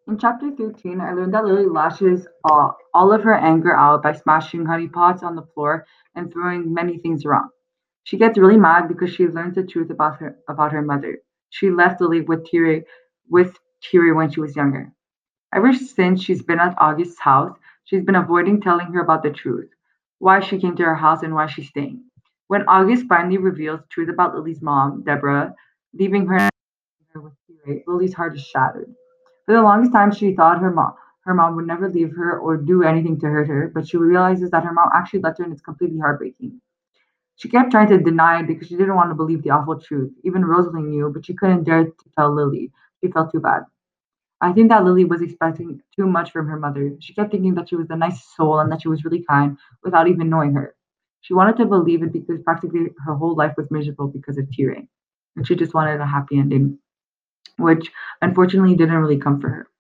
In chapter 13, I learned that Lily lashes all of her anger out by smashing honey pots on the floor and throwing many things around. She gets really mad because she learns the truth about her mother. She left Lily with Thierry when she was younger. Ever since she's been at August's house, she's been avoiding telling her about the truth, why she came to her house and why she's staying. When August finally reveals the truth about Lily's mom, Deborah, leaving her with Thierry, Lily's heart is shattered. For the longest time, she thought her mom would never leave her or do anything to hurt her, but she realizes that her mom actually left her, and it's completely heartbreaking. She kept trying to deny it because she didn't want to believe the awful truth. Even Rosalie knew, but she couldn't dare to tell Lily. She felt too bad. I think that Lily was expecting too much from her mother. She kept thinking that she was the nicest soul and that she was really kind without even knowing her. She wanted to believe it because practically her whole life was miserable because of Tyrion. And she just wanted a happy ending, which unfortunately didn't really come for her.